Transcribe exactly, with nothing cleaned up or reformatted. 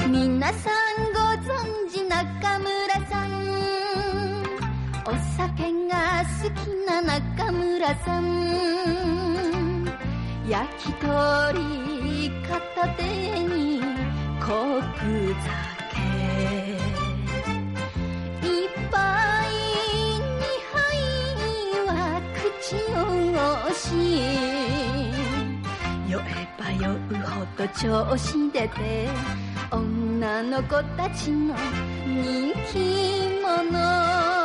皆さんご存知中村さん、お酒が好きな中村さん、焼き鳥片手にコク酒一杯二杯は口を押し、酔えば酔うほど調子出て女の子たちの人気者